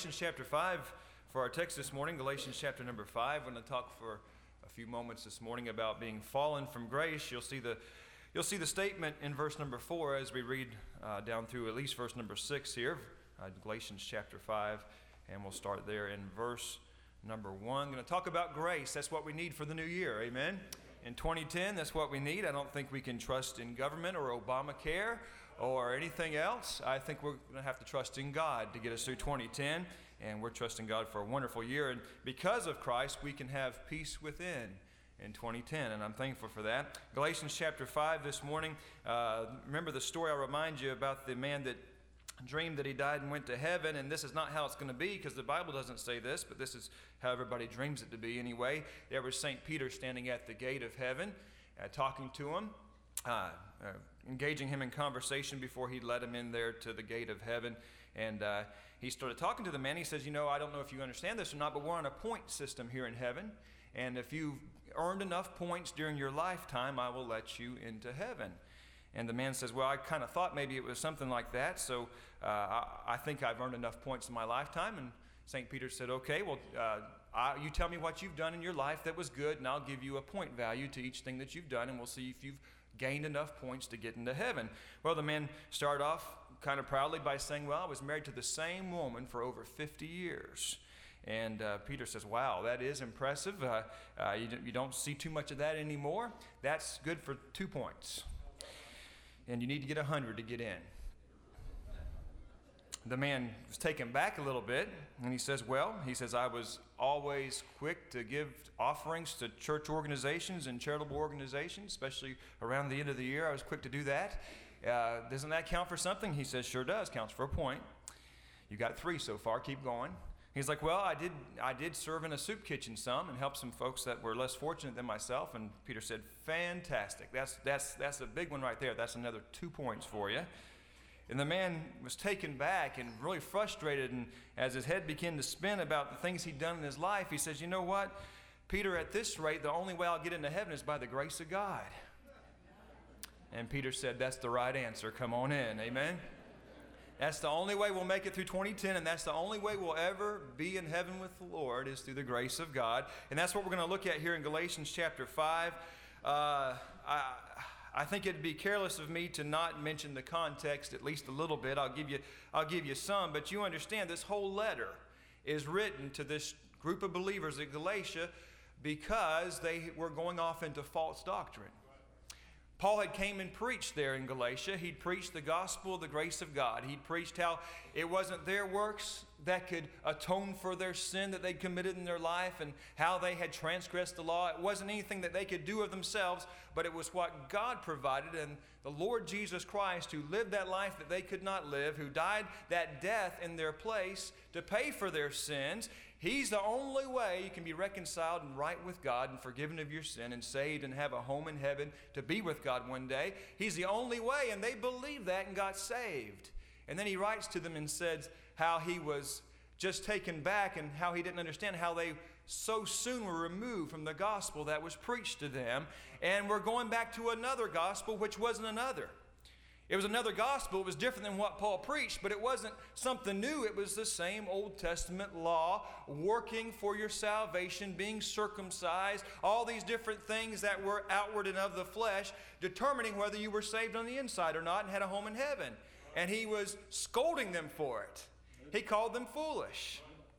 Galatians chapter 5 for our text this morning. Galatians chapter number 5. I'm going to talk for a few moments this morning about being fallen from grace. You'll see the statement in verse number 4 as we read down through at least verse number 6 here, Galatians chapter 5, and we'll start there in verse number 1. I'm going to talk about grace. That's what we need for the new year. Amen. In 2010, that's what we need. I don't think we can trust in government or Obamacare or anything else. I think we're going to have to trust in God to get us through 2010, and we're trusting God for a wonderful year. And because of Christ, we can have peace within in 2010, and I'm thankful for that. Galatians chapter 5 this morning. Remember the story I'll remind you about the man that dreamed that he died and went to heaven, and this is not how it's going to be because the Bible doesn't say this, but this is how everybody dreams it to be anyway. There was St. Peter standing at the gate of heaven, talking to him, engaging him in conversation before he let him in there to the gate of heaven. And he started talking to the man. He says, I don't know if you understand this or not, but we're on a point system here in heaven, and if you've earned enough points during your lifetime, I will let you into heaven. And the man says, well, I kind of thought maybe it was something like that, so I think I've earned enough points in my lifetime. And St. Peter said, okay, well, you tell me what you've done in your life that was good, and I'll give you a point value to each thing that you've done, and we'll see if you've gained enough points to get into heaven. Well, the man started off kind of proudly by saying, well, I was married to the same woman for over 50 years. And Peter says, wow, that is impressive. You don't see too much of that anymore. That's good for 2 points. And you need to get 100 to get in. The man was taken back a little bit, and he says, I was always quick to give offerings to church organizations and charitable organizations, especially around the end of the year. I was quick to do that. Doesn't that count for something? He says, sure does. Counts for a point. You got 3 so far. Keep going. He's like, well, I did serve in a soup kitchen some and help some folks that were less fortunate than myself. And Peter said, fantastic. That's a big one right there. That's another 2 points for you. And the man was taken back and really frustrated. And as his head began to spin about the things he'd done in his life, he says, you know what, Peter, at this rate, the only way I'll get into heaven is by the grace of God. And Peter said, that's the right answer. Come on in. Amen. That's the only way we'll make it through 2010, and that's the only way we'll ever be in heaven with the Lord is through the grace of God. And that's what we're going to look at here in Galatians chapter 5. I think it'd be careless of me to not mention the context at least a little bit. I'll give you some, but you understand this whole letter is written to this group of believers at Galatia because they were going off into false doctrine. Paul had came and preached there in Galatia. He'd preached the gospel of the grace of God. He'd preached how it wasn't their works that could atone for their sin that they'd committed in their life and how they had transgressed the law. It wasn't anything that they could do of themselves, but it was what God provided, and the Lord Jesus Christ, who lived that life that they could not live, who died that death in their place to pay for their sins. He's the only way you can be reconciled and right with God and forgiven of your sin and saved and have a home in heaven to be with God one day. He's the only way, and they believed that and got saved. And then he writes to them and says how he was just taken back and how he didn't understand how they so soon were removed from the gospel that was preached to them. And we're going back to another gospel, which wasn't another. It was another gospel. It was different than what Paul preached, but it wasn't something new. It was the same Old Testament law, working for your salvation, being circumcised, all these different things that were outward and of the flesh, determining whether you were saved on the inside or not and had a home in heaven. And he was scolding them for it. He called them foolish.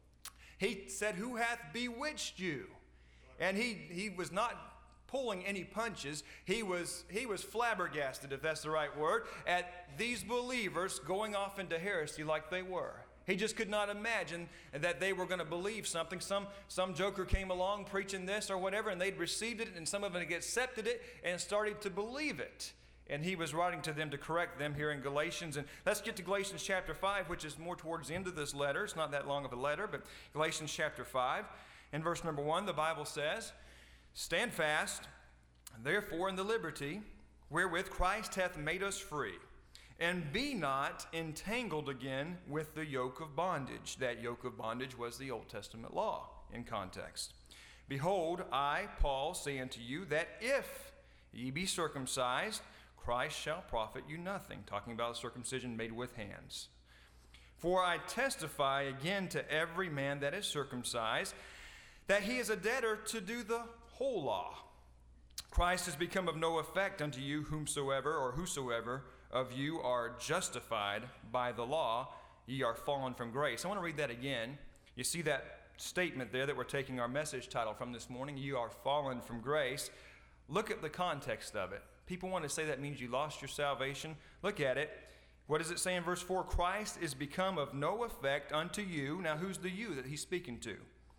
He said, who hath bewitched you? And he was not pulling any punches. He was flabbergasted, if that's the right word, at these believers going off into heresy like they were. He just could not imagine that they were going to believe something. Some joker came along preaching this or whatever, and they'd received it, and some of them had accepted it and started to believe it. And he was writing to them to correct them here in Galatians. And let's get to Galatians chapter 5, which is more towards the end of this letter. It's not that long of a letter, but Galatians chapter 5. In verse number 1, the Bible says, stand fast, therefore, in the liberty wherewith Christ hath made us free, and be not entangled again with the yoke of bondage. That yoke of bondage was the Old Testament law in context. Behold, I, Paul, say unto you that if ye be circumcised, Christ shall profit you nothing. Talking about circumcision made with hands. For I testify again to every man that is circumcised, that he is a debtor to do the whole law. Christ has become of no effect unto you, whosoever of you are justified by the law, ye are fallen from grace. I want to read that again. You see that statement there that we're taking our message title from this morning, you are fallen from grace. Look at the context of it. People want to say that means you lost your salvation. Look at it. What does it say in verse 4? Christ is become of no effect unto you. Now who's the you that he's speaking to?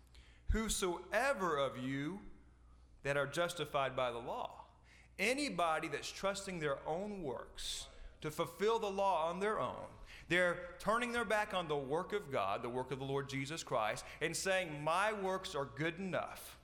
Whosoever of you that are justified by the law. Anybody that's trusting their own works to fulfill the law on their own. They're turning their back on the work of God, the work of the Lord Jesus Christ, and saying, my works are good enough.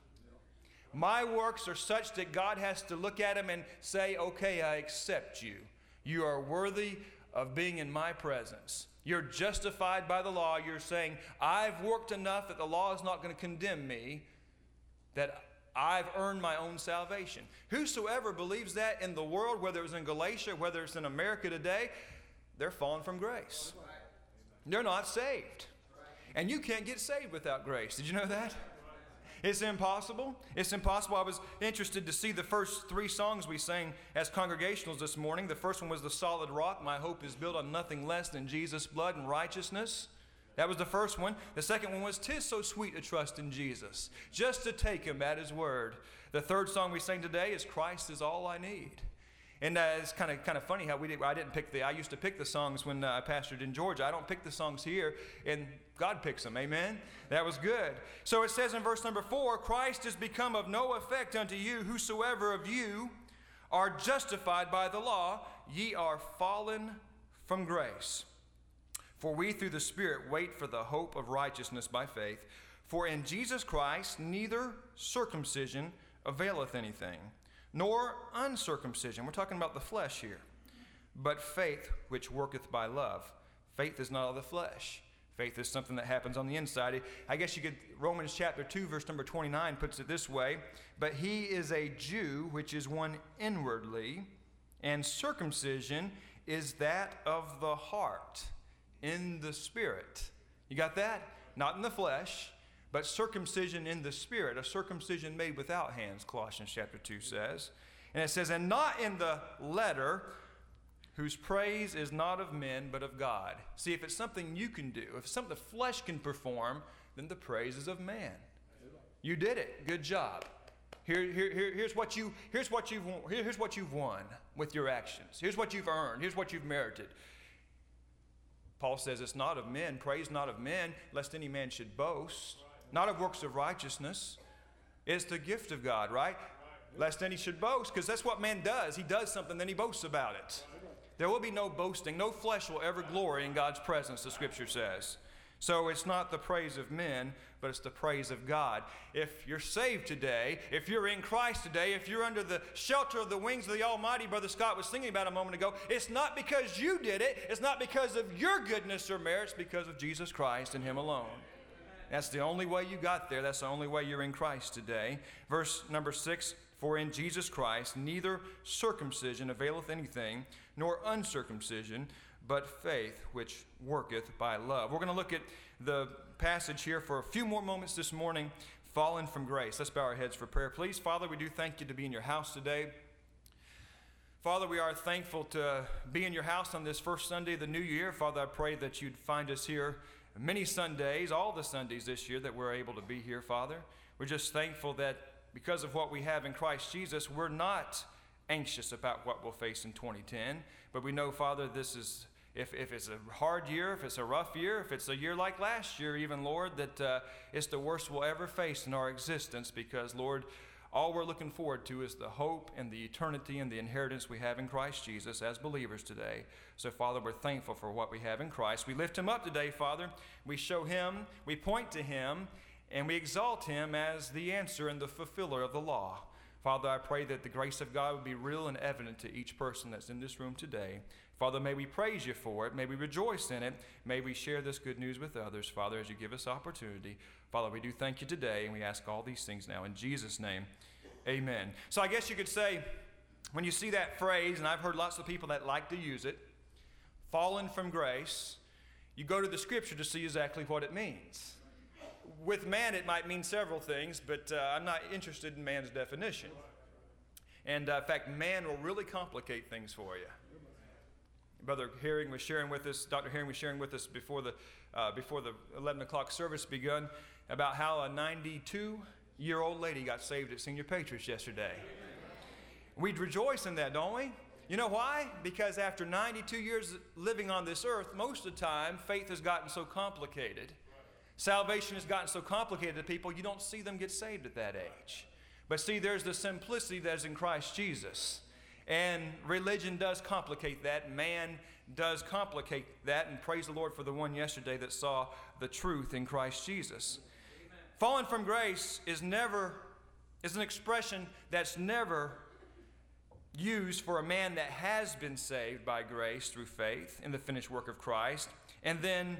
My works are such that God has to look at them and say, okay, I accept you. You are worthy of being in my presence. You're justified by the law. You're saying, I've worked enough that the law is not going to condemn me, that I've earned my own salvation. Whosoever believes that in the world, whether it's in Galatia, whether it's in America today, they're fallen from grace. They're not saved. And you can't get saved without grace. Did you know that? It's impossible. It's impossible. I was interested to see the first 3 songs we sang as congregationals this morning. The first one was The Solid Rock. My hope is built on nothing less than Jesus' blood and righteousness. That was the first one. The second one was 'Tis so sweet to trust in Jesus, just to take him at his word. The third song we sang today is Christ is all I need. And it's kind of funny how I used to pick the songs when I pastored in Georgia. I don't pick the songs here, and God picks them. Amen? That was good. So it says in verse number 4, Christ is become of no effect unto you, whosoever of you are justified by the law, ye are fallen from grace. For we through the Spirit wait for the hope of righteousness by faith. For in Jesus Christ neither circumcision availeth anything, nor uncircumcision. We're talking about the flesh here. But faith which worketh by love. Faith is not of the flesh. Faith is something that happens on the inside. I guess you could, Romans chapter 2, verse number 29 puts it this way. But he is a Jew, which is one inwardly, and circumcision is that of the heart, in the spirit. You got that? Not in the flesh, but circumcision in the spirit, a circumcision made without hands, Colossians chapter 2 says. And it says, and not in the letter, whose praise is not of men, but of God. See, if it's something you can do, if it's something the flesh can perform, then the praise is of man. You did it. Good job. Here's what you've won with your actions. Here's what you've earned. Here's what you've merited. Paul says it's not of men, praise not of men, lest any man should boast. Not of works of righteousness. It's the gift of God, right? Lest any should boast, because that's what man does. He does something, then he boasts about it. There will be no boasting. No flesh will ever glory in God's presence, the Scripture says. So it's not the praise of men, but it's the praise of God. If you're saved today, if you're in Christ today, if you're under the shelter of the wings of the Almighty, Brother Scott was singing about a moment ago, it's not because you did it. It's not because of your goodness or merits, because of Jesus Christ and Him alone. That's the only way you got there. That's the only way you're in Christ today. Verse number 6, for in Jesus Christ neither circumcision availeth anything, nor uncircumcision, but faith which worketh by love. We're going to look at the passage here for a few more moments this morning, fallen from grace. Let's bow our heads for prayer, please. Father, we do thank you to be in your house today. Father, we are thankful to be in your house on this first Sunday of the new year. Father, I pray that you'd find us here many Sundays, all the Sundays this year that we're able to be here, Father. We're just thankful that because of what we have in Christ Jesus, we're not anxious about what we'll face in 2010. But we know, Father, this is, if it's a hard year, if it's a rough year, if it's a year like last year even, Lord, that it's the worst we'll ever face in our existence because, Lord, all we're looking forward to is the hope and the eternity and the inheritance we have in Christ Jesus as believers today. So, Father, we're thankful for what we have in Christ. We lift Him up today, Father. We show Him, we point to Him, and we exalt Him as the answer and the fulfiller of the law. Father, I pray that the grace of God would be real and evident to each person that's in this room today. Father, may we praise you for it. May we rejoice in it. May we share this good news with others, Father, as you give us opportunity. Father, we do thank you today, and we ask all these things now in Jesus' name. Amen. So I guess you could say, when you see that phrase, and I've heard lots of people that like to use it, fallen from grace, You go to the Scripture to see exactly what it means. With man, it might mean several things, but I'm not interested in man's definition. And in fact, man will really complicate things for you. Brother Herring was sharing with us, Dr. Herring was sharing with us before the 11 o'clock service begun about how a 92-year-old lady got saved at Senior Patriots yesterday. We'd rejoice in that, don't we? You know why? Because after 92 years living on this earth, most of the time, faith has gotten so complicated. Salvation has gotten so complicated to people, you don't see them get saved at that age. But see, there's the simplicity that's in Christ Jesus. And religion does complicate that. Man does complicate that. And praise the Lord for the one yesterday that saw the truth in Christ Jesus. Amen. Fallen from grace is an expression that's never used for a man that has been saved by grace through faith in the finished work of Christ and then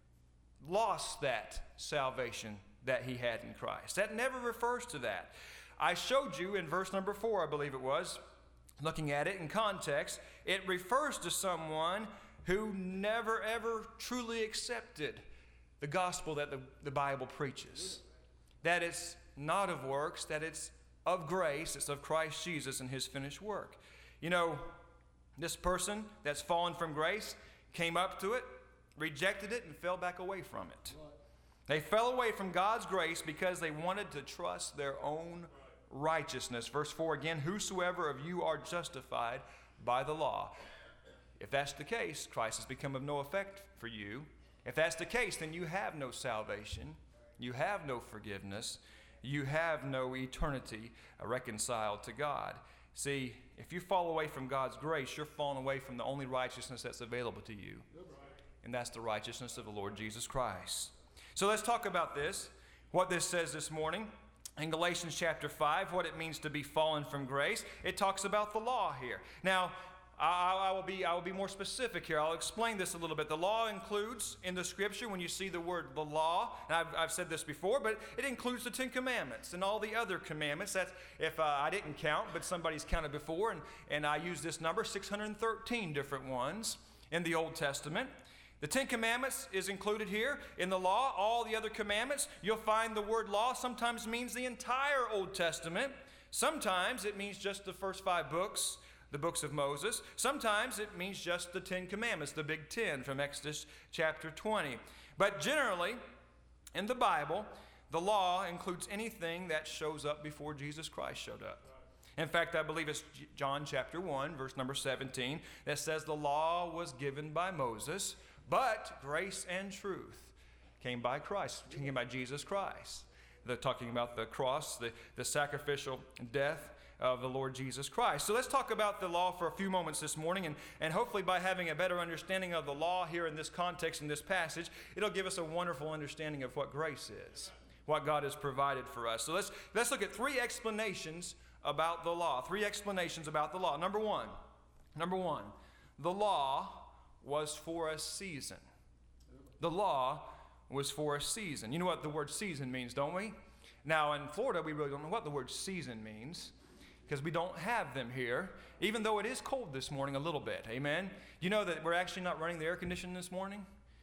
lost that salvation that he had in Christ. That never refers to that. I showed you in verse number 4, I believe it was, looking at it in context, it refers to someone who never ever truly accepted the gospel that the Bible preaches. That it's not of works, that it's of grace, it's of Christ Jesus and his finished work. You know, this person that's fallen from grace came up to it, rejected it, and fell back away from it. They fell away from God's grace because they wanted to trust their own righteousness. Verse 4 again, whosoever of you are justified by the law. If that's the case, Christ has become of no effect for you. If that's the case, then you have no salvation. You have no forgiveness. You have no eternity reconciled to God. See, if you fall away from God's grace, you're falling away from the only righteousness that's available to you. And that's the righteousness of the Lord Jesus Christ. So let's talk about this, what this says this morning. In Galatians chapter 5, what it means to be fallen from grace. It talks about the law here. Now, I will be more specific here. I'll explain this a little bit. The law includes, in the Scripture, when you see the word the law, and I've said this before, but it includes the 10 Commandments and all the other commandments. That's, if I didn't count, but somebody's counted before, and I use this number, 613 different ones in the Old Testament. The 10 Commandments is included here in the law. All the other commandments, you'll find the word law sometimes means the entire Old Testament. Sometimes it means just the first 5 books, the books of Moses. Sometimes it means just the 10 Commandments, the Big 10 from Exodus chapter 20. But generally, in the Bible, the law includes anything that shows up before Jesus Christ showed up. In fact, I believe it's John chapter 1, verse number 17, that says the law was given by Moses, but grace and truth came by Christ, came by Jesus Christ. They're talking about the cross, the sacrificial death of the Lord Jesus Christ. So let's talk about the law for a few moments this morning, and hopefully by having a better understanding of the law here in this context, in this passage, it'll give us a wonderful understanding of what grace is, what God has provided for us. So let's look at 3 explanations about the law. 3 explanations about the law. Number one, the law was for a season. The law was for a season. You know what the word season means, don't we? Now, in Florida, we really don't know what the word season means because we don't have them here, even though it is cold this morning a little bit. Amen? You know that we're actually not running the air conditioning this morning?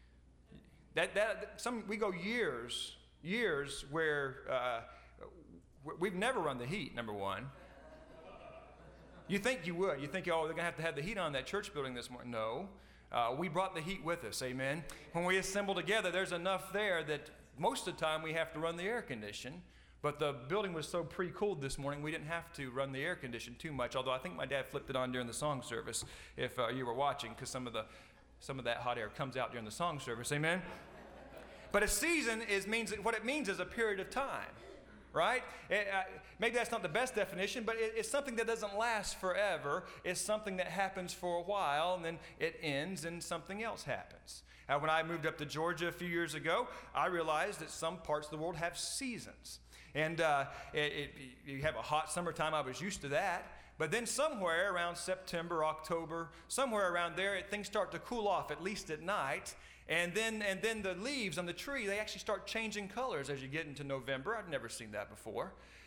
We go years where we've never run the heat, number one. You think you would. You think, oh, they're going to have the heat on that church building this morning. No. We brought the heat with us, amen? When we assemble together, there's enough there that most of the time we have to run the air condition. But the building was so pre-cooled this morning, we didn't have to run the air condition too much, although I think my dad flipped it on during the song service, if you were watching, because some of that hot air comes out during the song service, amen? But a season what it means is a period of time. Right? Maybe that's not the best definition, but it's something that doesn't last forever. It's something that happens for a while, and then it ends, and something else happens. When I moved up to Georgia a few years ago, I realized that some parts of the world have seasons. And you have a hot summertime. I was used to that. But then somewhere around September, October, somewhere around there, things start to cool off, at least at night. And then the leaves on the tree, they actually start changing colors as you get into November. I've never seen that before.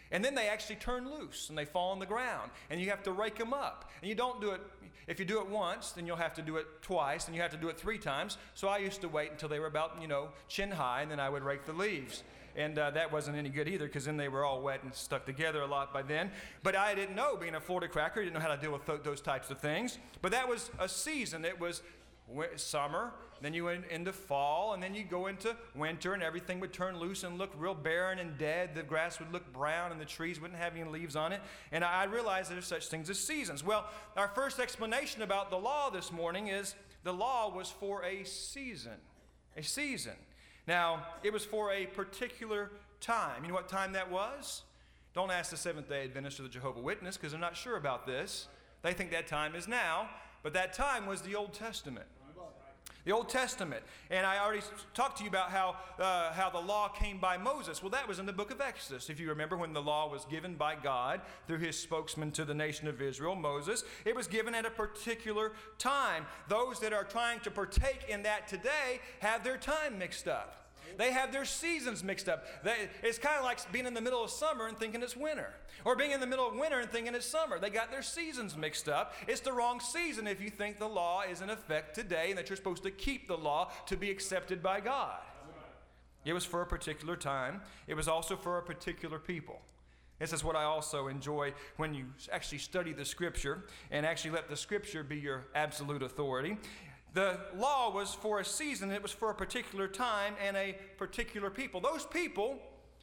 And then they actually turn loose and they fall on the ground and you have to rake them up. And you don't do it, if you do it once, then you'll have to do it twice and you have to do it 3 times. So I used to wait until they were about, chin high, and then I would rake the leaves. And that wasn't any good either, because then they were all wet and stuck together a lot by then. But I didn't know, being a Florida cracker, I didn't know how to deal with those types of things. But that was a season. It was summer, then you went into fall, and then you go into winter, and everything would turn loose and look real barren and dead. The grass would look brown, and the trees wouldn't have any leaves on it. And I realized there's such things as seasons. Well, our first explanation about the law this morning is the law was for a season. A season. Now, it was for a particular time. You know what time that was? Don't ask the Seventh-day Adventist or the Jehovah's Witness, because they're not sure about this. They think that time is now, but that time was the Old Testament. The Old Testament. And I already talked to you about how the law came by Moses. Well, that was in the book of Exodus. If you remember, when the law was given by God through his spokesman to the nation of Israel, Moses, it was given at a particular time. Those that are trying to partake in that today have their time mixed up. They have their seasons mixed up. It's kind of like being in the middle of summer and thinking it's winter. Or being in the middle of winter and thinking it's summer. They got their seasons mixed up. It's the wrong season if you think the law is in effect today and that you're supposed to keep the law to be accepted by God. It was for a particular time. It was also for a particular people. This is what I also enjoy when you actually study the Scripture and actually let the Scripture be your absolute authority. The law was for a season. It was for a particular time and a particular people. Those people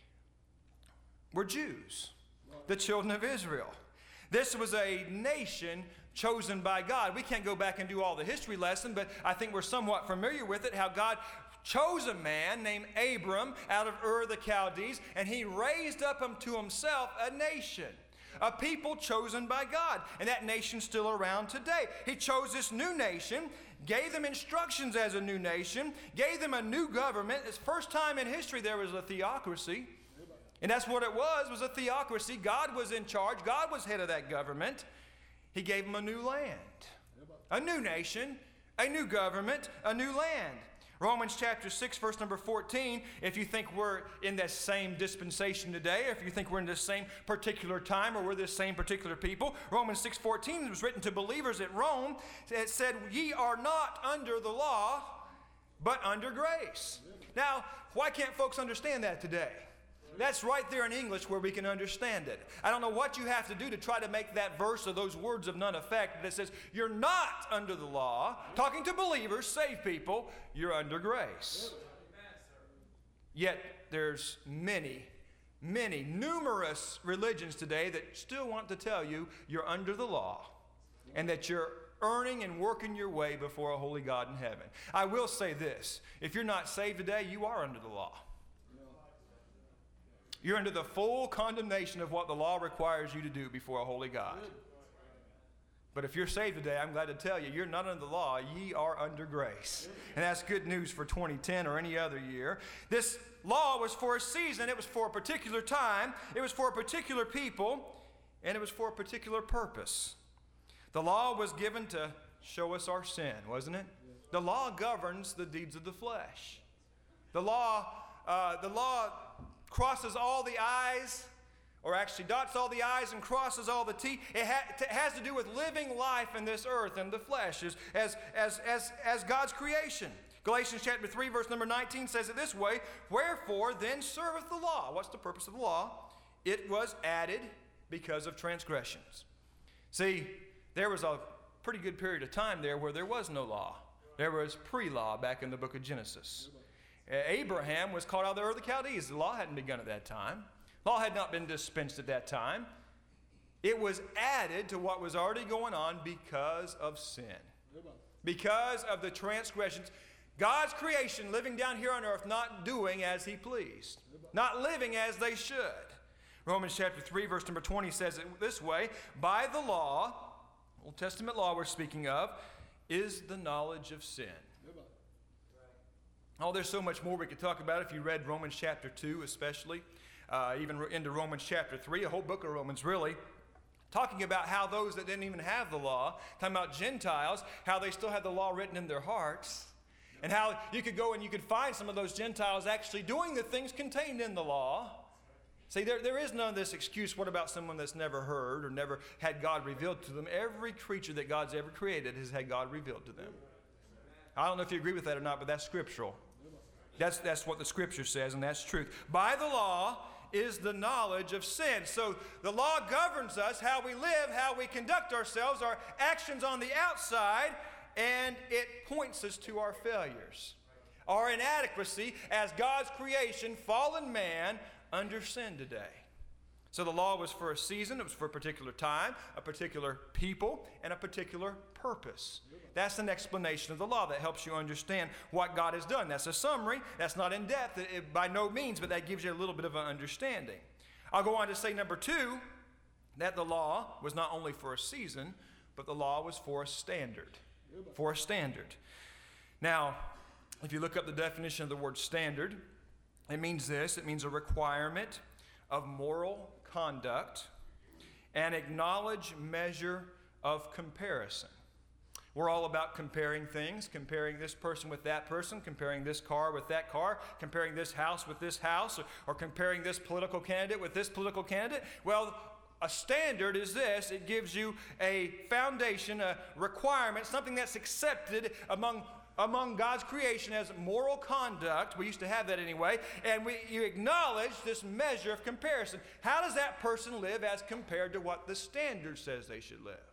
were Jews, the children of Israel. This was a nation chosen by God. We can't go back and do all the history lesson, but I think we're somewhat familiar with it, how God chose a man named Abram out of Ur the Chaldees, and he raised up unto himself a nation. A people chosen by God. And that nation's still around today. He chose this new nation, gave them instructions as a new nation, gave them a new government. It's the first time in history there was a theocracy. And that's what it was a theocracy. God was in charge. God was head of that government. He gave them a new land, a new nation, a new government, a new land. Romans chapter 6, verse number 14, if you think we're in that same dispensation today, if you think we're in the same particular time or we're the same particular people, Romans 6:14 was written to believers at Rome. It said, ye are not under the law, but under grace. Now, why can't folks understand that today? That's right there in English where we can understand it. I don't know what you have to do to try to make that verse or those words of none effect, but it says, you're not under the law. Talking to believers, saved people, you're under grace. Yet there's numerous religions today that still want to tell you you're under the law and that you're earning and working your way before a holy God in heaven. I will say this, if you're not saved today, you are under the law. You're under the full condemnation of what the law requires you to do before a holy God. But if you're saved today, I'm glad to tell you, you're not under the law, ye are under grace. And that's good news for 2010 or any other year. This law was for a season, it was for a particular time, it was for a particular people, and it was for a particular purpose. The law was given to show us our sin, wasn't it? The law governs the deeds of the flesh. The law crosses all the I's, or actually dots all the I's and crosses all the T's. It has to do with living life in this earth and the flesh as God's creation. Galatians chapter 3, verse number 19 says it this way, wherefore then serveth the law. What's the purpose of the law? It was added because of transgressions. See, there was a pretty good period of time there where there was no law. There was pre-law back in the book of Genesis. Abraham was called out of the Ur of the Chaldees. The law hadn't begun at that time. Law had not been dispensed at that time. It was added to what was already going on because of sin. Because of the transgressions. God's creation living down here on earth not doing as he pleased. Not living as they should. Romans chapter 3 verse number 20 says it this way, by the law, Old Testament law we're speaking of, is the knowledge of sin. Oh, there's so much more we could talk about if you read Romans chapter 2 especially, even into Romans chapter 3, a whole book of Romans really, talking about how those that didn't even have the law, talking about Gentiles, how they still had the law written in their hearts, and how you could go and you could find some of those Gentiles actually doing the things contained in the law. See, there is none of this excuse, what about someone that's never heard or never had God revealed to them? Every creature that God's ever created has had God revealed to them. I don't know if you agree with that or not, but that's scriptural. That's what the Scripture says, and that's truth. By the law is the knowledge of sin. So the law governs us, how we live, how we conduct ourselves, our actions on the outside, and it points us to our failures, our inadequacy as God's creation, fallen man, under sin today. So the law was for a season, it was for a particular time, a particular people, and a particular purpose. That's an explanation of the law that helps you understand what God has done. That's a summary. That's not in depth by no means, but that gives you a little bit of an understanding. I'll go on to say, number two, that the law was not only for a season, but the law was for a standard. For a standard. Now, if you look up the definition of the word standard, it means this. It means a requirement of moral conduct, an acknowledged measure of comparison. We're all about comparing things, comparing this person with that person, comparing this car with that car, comparing this house with this house, or comparing this political candidate with this political candidate. Well, a standard is this. It gives you a foundation, a requirement, something that's accepted among God's creation as moral conduct. We used to have that anyway. And you acknowledge this measure of comparison. How does that person live as compared to what the standard says they should live?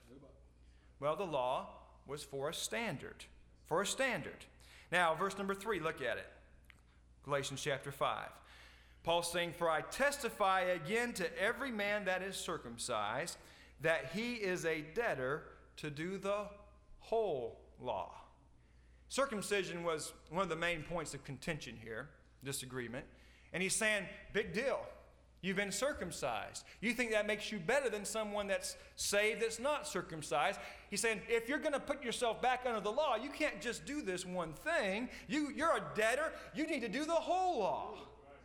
Well, the law was for a standard. For a standard. Now, verse number 3, look at it. Galatians chapter 5. Paul's saying, "For I testify again to every man that is circumcised, that he is a debtor to do the whole law." Circumcision was one of the main points of contention here, disagreement. And he's saying, big deal. You've been circumcised. You think that makes you better than someone that's saved that's not circumcised. He's saying, if you're going to put yourself back under the law, you can't just do this one thing. You're a debtor. You need to do the whole law.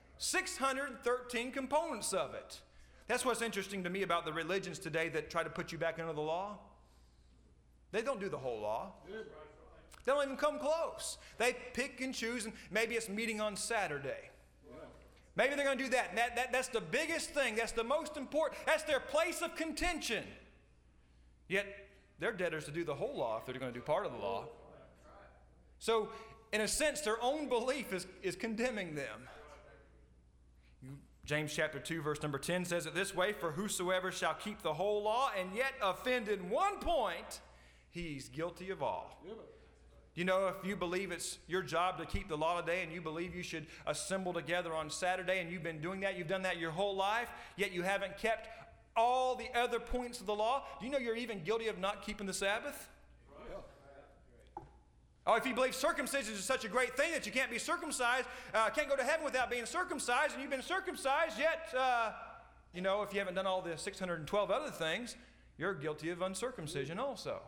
613 components of it. That's what's interesting to me about the religions today that try to put you back under the law. They don't do the whole law. They don't even come close. They pick and choose, and maybe it's meeting on Saturday. Maybe they're going to do that. That's the biggest thing. That's the most important. That's their place of contention. Yet, they're debtors to do the whole law if they're going to do part of the law. So, in a sense, their own belief is condemning them. James chapter 2, verse number 10 says it this way, "For whosoever shall keep the whole law and yet offend in one point, he's guilty of all." You know, if you believe it's your job to keep the law today and you believe you should assemble together on Saturday and you've been doing that, you've done that your whole life, yet you haven't kept all the other points of the law, do you know you're even guilty of not keeping the Sabbath? Oh, if you believe circumcision is such a great thing that you can't be circumcised, can't go to heaven without being circumcised, and you've been circumcised, yet, you know, if you haven't done all the 612 other things, you're guilty of uncircumcision also.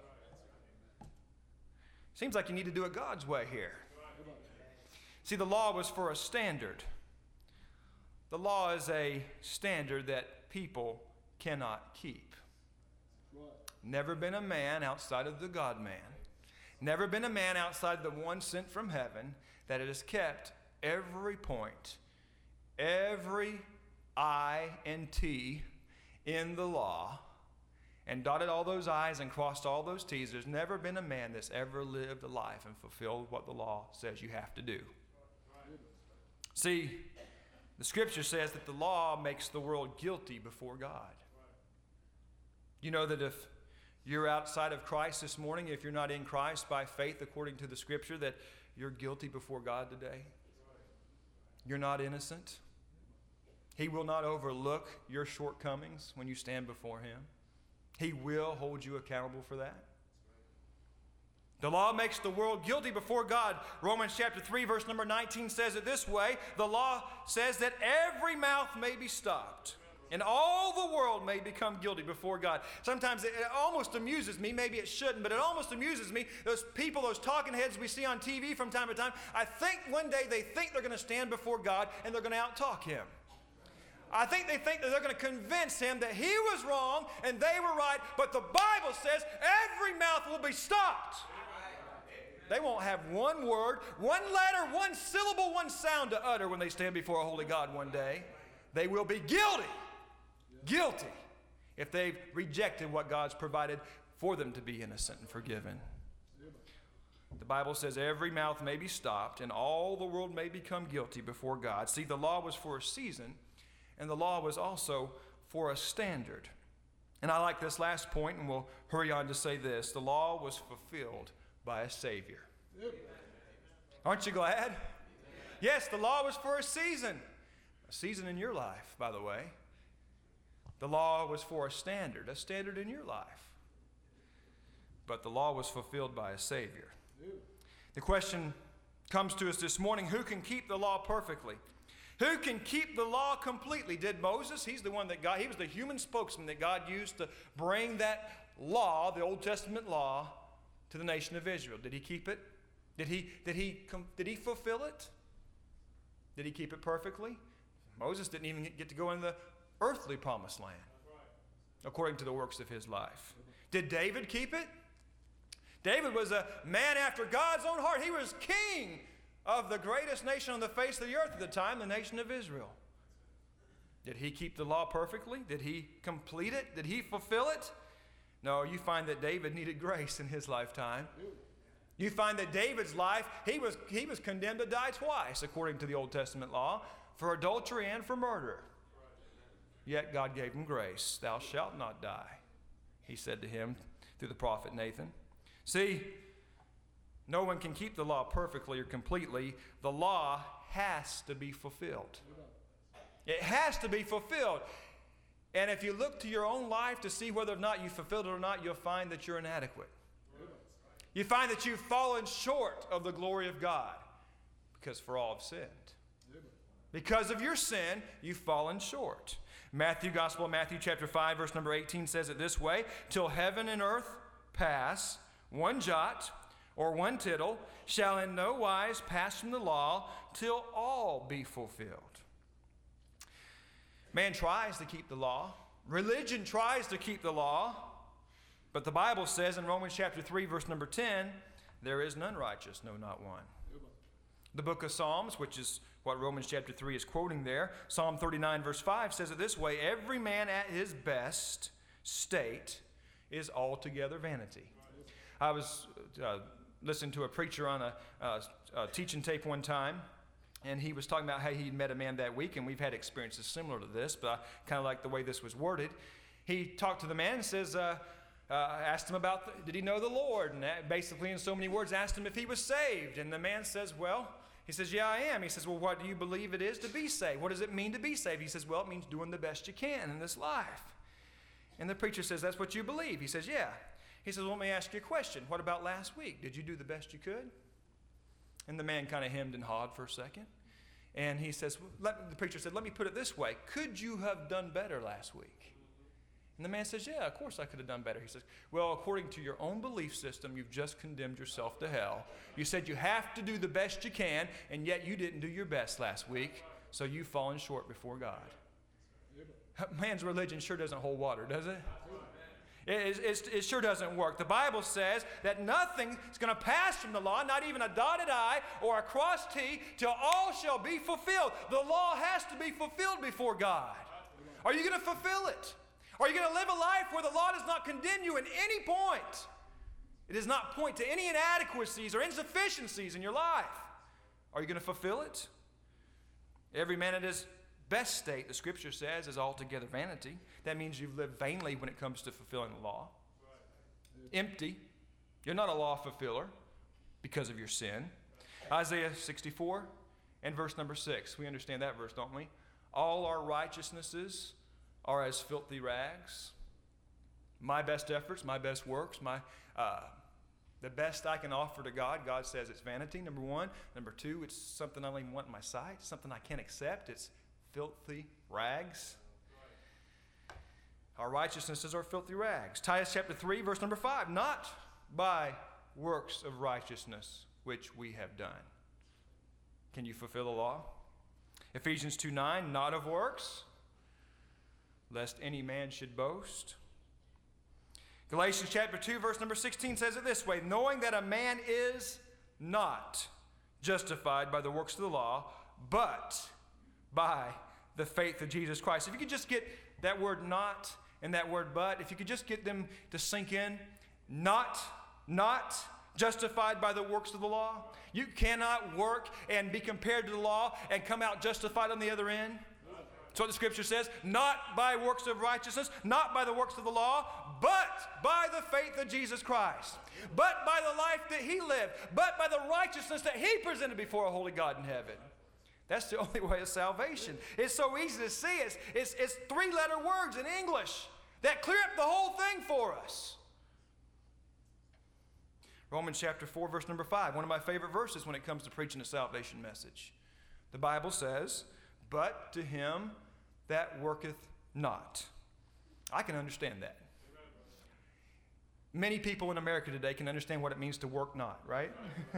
Seems like you need to do it God's way here. See, the law was for a standard. The law is a standard that people cannot keep. Never been a man outside of the God-man. Never been a man outside the one sent from heaven that has kept every point, every I and T in the law, and dotted all those I's and crossed all those T's. There's never been a man that's ever lived a life and fulfilled what the law says you have to do. See, the Scripture says that the law makes the world guilty before God. You know that if you're outside of Christ this morning, if you're not in Christ by faith according to the Scripture, that you're guilty before God today. You're not innocent. He will not overlook your shortcomings when you stand before Him. He will hold you accountable for that. The law makes the world guilty before God. Romans chapter 3, verse number 19 says it this way. The law says that every mouth may be stopped, and all the world may become guilty before God. Sometimes it almost amuses me. Maybe it shouldn't, but it almost amuses me. Those people, those talking heads we see on TV from time to time, I think one day they think they're going to stand before God and they're going to out-talk Him. I think they think that they're going to convince Him that He was wrong and they were right, but the Bible says every mouth will be stopped. They won't have one word, one letter, one syllable, one sound to utter when they stand before a holy God one day. they will be guilty. Guilty. If they've rejected what God's provided for them to be innocent and forgiven. The Bible says every mouth may be stopped and all the world may become guilty before God. See, the law was for a season, and the law was also for a standard. And I like this last point, and we'll hurry on to say this. The law was fulfilled by a Savior. Aren't you glad? Yes, the law was for a season. A season in your life, by the way. The law was for a standard in your life. But the law was fulfilled by a Savior. The question comes to us this morning, who can keep the law perfectly? Who can keep the law completely? Did Moses? He's the one that he was the human spokesman that God used to bring that law, the Old Testament law, to the nation of Israel. Did he keep it? Did he fulfill it? Did he keep it perfectly? Moses didn't even get to go in the earthly promised land, according to the works of his life. Did David keep it? David was a man after God's own heart. He was king of the greatest nation on the face of the earth at the time, the nation of Israel. Did he keep the law perfectly? Did he complete it? Did he fulfill it? No, you find that David needed grace in his lifetime. You find that David's life, he was condemned to die twice, according to the Old Testament law, for adultery and for murder. Yet God gave him grace. Thou shalt not die, he said to him through the prophet Nathan. See, no one can keep the law perfectly or completely. The law has to be fulfilled. It has to be fulfilled. And if you look to your own life to see whether or not you fulfilled it or not, you'll find that you're inadequate. You find that you've fallen short of the glory of God, because for all have sinned. Because of your sin, you've fallen short. Gospel of Matthew chapter 5, verse number 18 says it this way, till heaven and earth pass, one jot or one tittle shall in no wise pass from the law till all be fulfilled. Man tries to keep the law. Religion tries to keep the law. But the Bible says in Romans chapter 3, verse number 10, there is none righteous, no, not one. The book of Psalms, which is what Romans chapter 3 is quoting there, Psalm 39, verse 5 says it this way, every man at his best state is altogether vanity. I was listening to a preacher on a teaching tape one time, and he was talking about how he'd met a man that week, and we've had experiences similar to this, but I kind of like the way this was worded. He talked to the man and says, asked him about, did he know the Lord? And basically in so many words asked him if he was saved. And the man says, he says, yeah, I am. He says, well, what do you believe it is to be saved? What does it mean to be saved? He says, well, it means doing the best you can in this life. And the preacher says, that's what you believe. He says, yeah. He says, well, let me ask you a question. What about last week? Did you do the best you could? And the man kind of hemmed and hawed for a second. And he says, the preacher said, let me put it this way. Could you have done better last week? And the man says, yeah, of course I could have done better. He says, well, according to your own belief system, you've just condemned yourself to hell. You said you have to do the best you can, and yet you didn't do your best last week, so you've fallen short before God. Man's religion sure doesn't hold water, does it? It sure doesn't work. The Bible says that nothing is going to pass from the law, not even a dotted I or a crossed T, till all shall be fulfilled. The law has to be fulfilled before God. Are you going to fulfill it? Are you going to live a life where the law does not condemn you at any point? It does not point to any inadequacies or insufficiencies in your life. Are you going to fulfill it? Every man at his best state, the Scripture says, is altogether vanity. That means you've lived vainly when it comes to fulfilling the law. Empty. You're not a law fulfiller because of your sin. Isaiah 64 and verse number 6. We understand that verse, don't we? All our righteousnesses are as filthy rags. My best efforts, my best works, the best I can offer to God, God says it's vanity, number one. Number two, it's something I don't even want in my sight, something I can't accept. It's filthy rags. Our righteousnesses are filthy rags. Titus chapter 3, verse number 5. Not by works of righteousness which we have done. Can you fulfill the law? Ephesians 2:9, not of works, lest any man should boast. Galatians chapter 2, verse number 16 says it this way, knowing that a man is not justified by the works of the law, but by the faith of Jesus Christ. If you could just get that word not and that word but, if you could just get them to sink in, not justified by the works of the law. You cannot work and be compared to the law and come out justified on the other end. That's what the Scripture says. Not by works of righteousness, not by the works of the law, but by the faith of Jesus Christ. But by the life that He lived. But by the righteousness that He presented before a holy God in heaven. That's the only way of salvation. It's so easy to see. It's three-letter words in English that clear up the whole thing for us. Romans chapter 4, verse number 5, one of my favorite verses when it comes to preaching a salvation message. The Bible says, but to him that worketh not. I can understand that. Many people in America today can understand what it means to work not, right?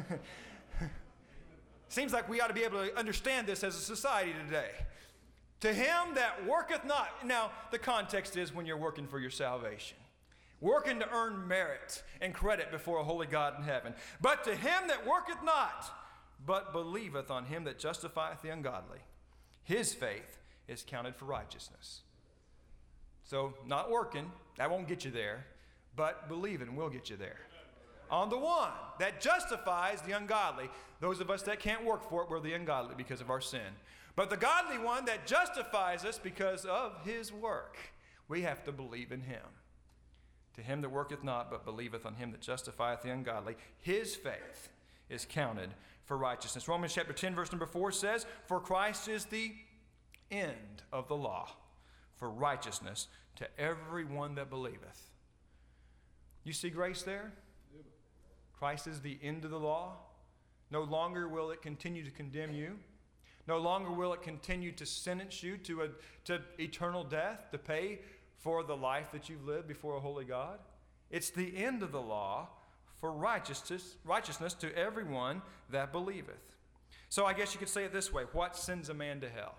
Seems like we ought to be able to understand this as a society today. To him that worketh not. Now, the context is when you're working for your salvation. Working to earn merit and credit before a holy God in heaven. But to him that worketh not, but believeth on him that justifieth the ungodly, his faith is counted for righteousness. So, not working, that won't get you there, but believing will get you there. On the one that justifies the ungodly, those of us that can't work for it, we're the ungodly because of our sin. But the godly one that justifies us because of his work, we have to believe in him. To him that worketh not, but believeth on him that justifieth the ungodly, his faith is counted for righteousness. Romans chapter 10, verse number 4 says, for Christ is the end of the law for righteousness to everyone that believeth. You see grace there? Christ is the end of the law. No longer will it continue to condemn you. No longer will it continue to sentence you to eternal death, to pay for the life that you've lived before a holy God. It's the end of the law for righteousness to everyone that believeth. So I guess you could say it this way. What sends a man to hell?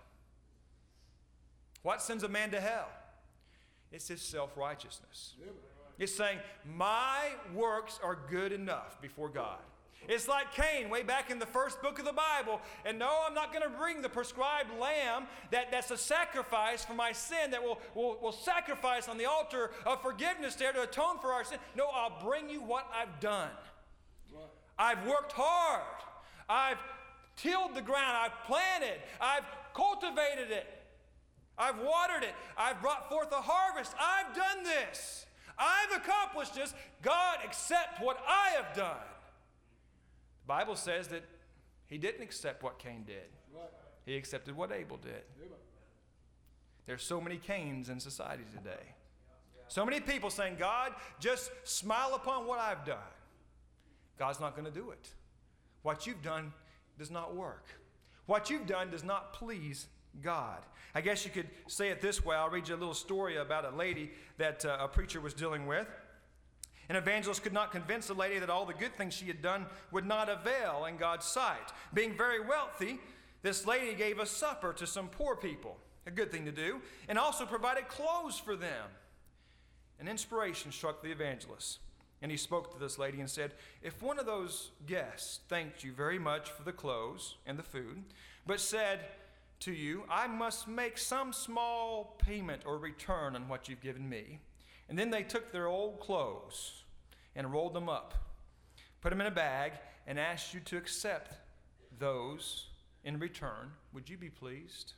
What sends a man to hell? It's his self-righteousness. It's saying, my works are good enough before God. It's like Cain way back in the first book of the Bible. And no, I'm not going to bring the prescribed lamb that's a sacrifice for my sin that will sacrifice on the altar of forgiveness there to atone for our sin. No, I'll bring you what I've done. Right. I've worked hard. I've tilled the ground. I've planted. I've cultivated it. I've watered it. I've brought forth a harvest. I've done this. I've accomplished this. God, accept what I have done. The Bible says that he didn't accept what Cain did. He accepted what Abel did. There's so many Cains in society today. So many people saying, God, just smile upon what I've done. God's not going to do it. What you've done does not work. What you've done does not please God. I guess you could say it this way. I'll read you a little story about a lady that a preacher was dealing with. An evangelist could not convince the lady that all the good things she had done would not avail in God's sight. Being very wealthy, this lady gave a supper to some poor people, a good thing to do, and also provided clothes for them. An inspiration struck the evangelist, and he spoke to this lady and said, if one of those guests thanked you very much for the clothes and the food, but said to you, I must make some small payment or return on what you've given me, and then they took their old clothes and rolled them up, put them in a bag, and asked you to accept those in return, would you be pleased?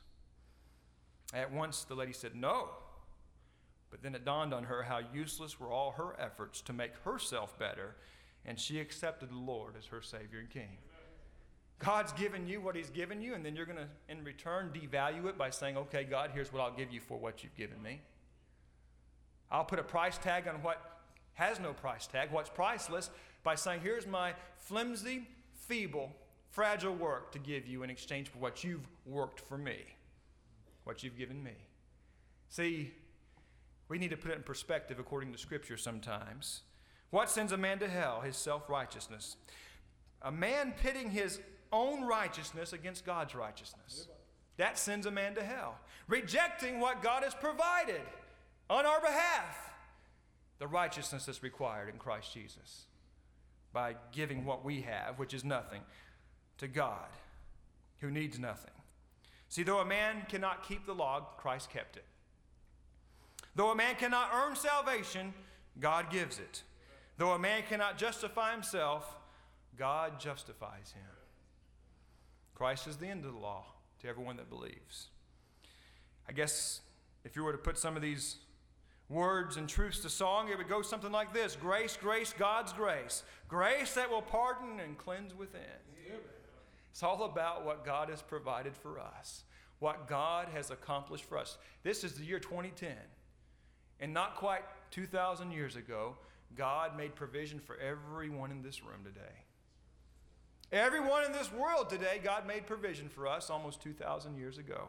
At once the lady said no. But then it dawned on her how useless were all her efforts to make herself better, and she accepted the Lord as her Savior and King. God's given you what he's given you, and then you're going to, in return, devalue it by saying, okay, God, here's what I'll give you for what you've given me. I'll put a price tag on what has no price tag, what's priceless, by saying, here's my flimsy, feeble, fragile work to give you in exchange for what you've worked for me, what you've given me. See, we need to put it in perspective according to Scripture sometimes. What sends a man to hell? His self-righteousness. A man pitting his own righteousness against God's righteousness. That sends a man to hell. Rejecting what God has provided on our behalf, the righteousness that's required in Christ Jesus, by giving what we have, which is nothing, to God, who needs nothing. See, though a man cannot keep the law, Christ kept it. Though a man cannot earn salvation, God gives it. Though a man cannot justify himself, God justifies him. Christ is the end of the law to everyone that believes. I guess if you were to put some of these words and truths to song, it would go something like this. Grace, grace, God's grace. Grace that will pardon and cleanse within. It's all about what God has provided for us, what God has accomplished for us. This is the year 2010. And not quite 2,000 years ago, God made provision for everyone in this room today. Everyone in this world today, God made provision for us almost 2,000 years ago.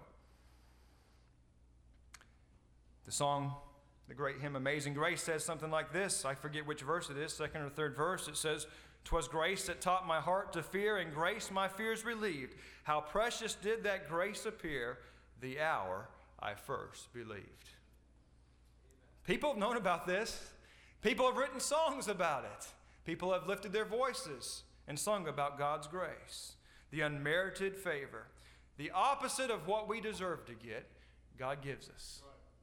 The song, the great hymn, Amazing Grace, says something like this. I forget which verse it is, second or third verse. It says, "'Twas grace that taught my heart to fear, and grace my fears relieved. How precious did that grace appear the hour I first believed." People have known about this. People have written songs about it. People have lifted their voices and sung about God's grace, the unmerited favor, the opposite of what we deserve to get, God gives us.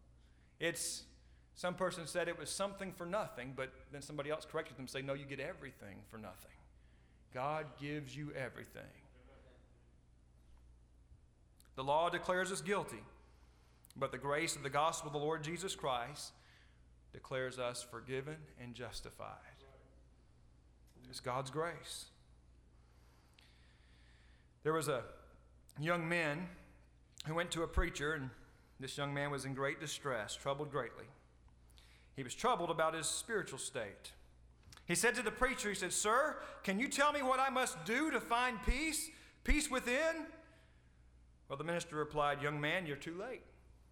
Some person said it was something for nothing, but then somebody else corrected them and said, no, you get everything for nothing. God gives you everything. The law declares us guilty, but the grace of the gospel of the Lord Jesus Christ declares us forgiven and justified. It's God's grace. There was a young man who went to a preacher, and this young man was in great distress, troubled greatly. He was troubled about his spiritual state. He said to the preacher, he said, "Sir, can you tell me what I must do to find peace, peace within?" Well, the minister replied, "Young man, you're too late."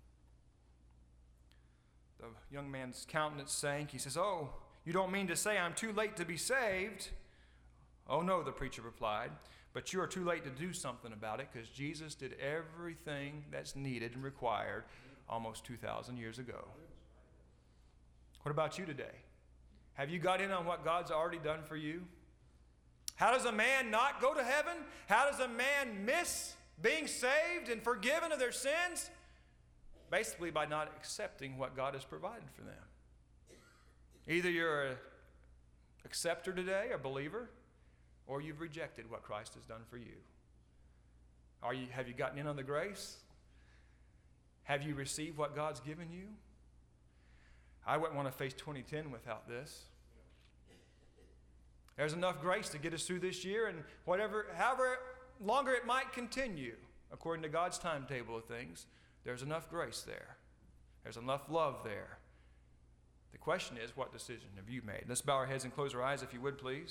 The young man's countenance sank. He says, "Oh, you don't mean to say I'm too late to be saved?" "Oh, no," the preacher replied, "but you are too late to do something about it, because Jesus did everything that's needed and required almost 2,000 years ago." What about you today? Have you got in on what God's already done for you? How does a man not go to heaven? How does a man miss being saved and forgiven of their sins? Basically by not accepting what God has provided for them. Either you're an acceptor today, a believer, or you've rejected what Christ has done for you. Have you gotten in on the grace? Have you received what God's given you? I wouldn't want to face 2010 without this. There's enough grace to get us through this year, and however longer it might continue, according to God's timetable of things, there's enough grace there. There's enough love there. The question is, what decision have you made? Let's bow our heads and close our eyes, if you would, please.